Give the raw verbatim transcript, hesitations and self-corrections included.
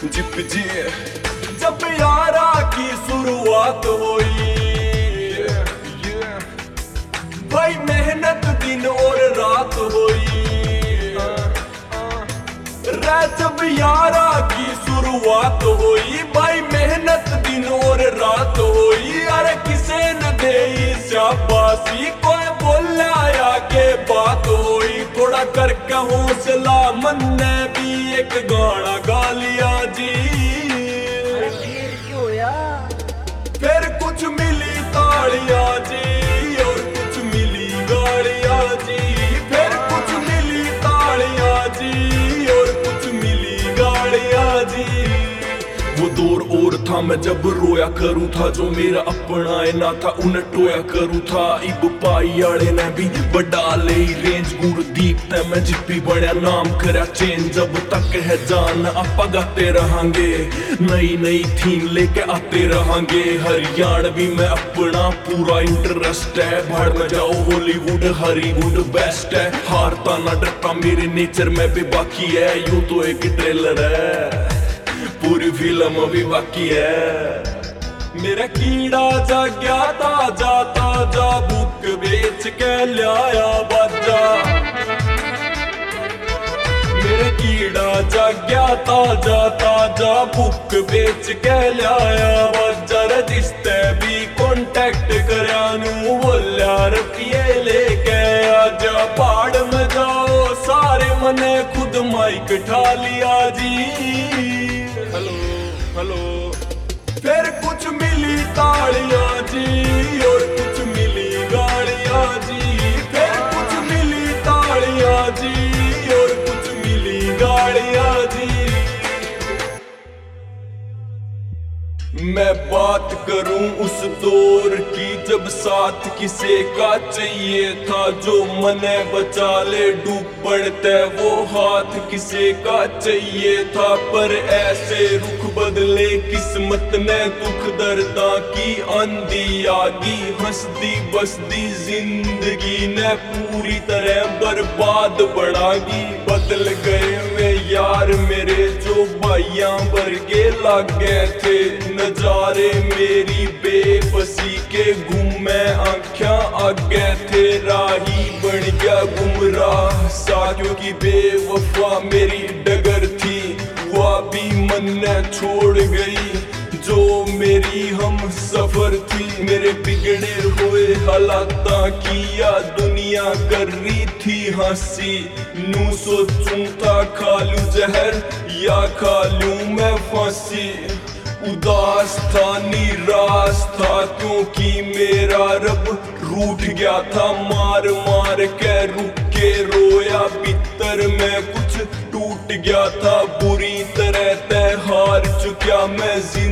zip जी जब यारा की शुरुआत हुई भाई मेहनत दिन और रात हुई रे जब यारा की शुरुआत हुई भाई मेहनत दिन और रात हुई अरे किसे न दे शाबाशी कोई बोला या के बात हुई थोड़ा करके हौसला मन ने भी एक गाना गा लिया जी फिर कुछ मिली तालियां जी और कुछ मिली गालियां जी फिर कुछ मिली तालियां जी और कुछ मिली गालियां जी वो दौर और था मैं जब रोया करूँ था जो मेरा अपना है ना था उन्हें टोया करूँ था इब पाई आड़े ने भी बड़ा ले रेंज गुड़ दीपते मैं जिप्पी बड़ा नाम करा चेंज जब तक है जान आपा गाते रहांगे नई नई थीम लेके आते रहांगे हरियाणवी में अपना पूरा इंटरेस्ट है भाड़ में जाओ हॉलीवुड हॉलीवुड बेस्ट है हारता ना डरता मेरे नेचर में भी बाकी है यूं तो एक ट्रेलर है पूरी फिल्म भी बाकी है मेरा कीड़ा जाग्या ताजा ताजा बुक बेच के लाया बाजा मेरा कीड़ा जाग्या ताजा ताजा बुक बेच के लाया बाजा रजिस्ते भी कॉन्टेक्ट करा नू बोलिया रुपये लेके आजा पहाड़ में जाओ सारे मने खुद माइक ठा लिया जी हेलो हेलो फिर कुछ मिली तालियां जी और कुछ मिली गालियां जी फिर कुछ मिली तालियां जी और कुछ मिली गालियां जी मैं बात करूं उस दौर की जब साथ किसे का चाहिए था जो मने बचा ले डूब पड़ते वो हाथ किसे का चाहिए था पर ऐसे रुख बदले किस्मत ने दुख दर्दा की आंधी आगी हंसदी बसदी जिंदगी ने पूरी तरह बर्बाद बढ़ागी बदल गए वे यार मेरे जो भाइयां वर्गे लग गए थे नजारे मेरी बेबसी के घूमे आँखियां आगे थे राही बन गया गुमराह साथियों की बेवफा मेरी डगर थी वह भी मन ने छोड़ गई जो मेरी हम सफर थी मेरे बिगड़े हुए हालाता किया दुनिया कर रही थी हंसी नू सोचूं था खा लूं जहर या खा लूं मैं फांसी उदास था निराश था क्योंकि मेरा रब रूठ गया था मार मार के रुक के रोया भीतर में कुछ टूट गया था बुरी तरह तय हार चुका मैं जिंदगी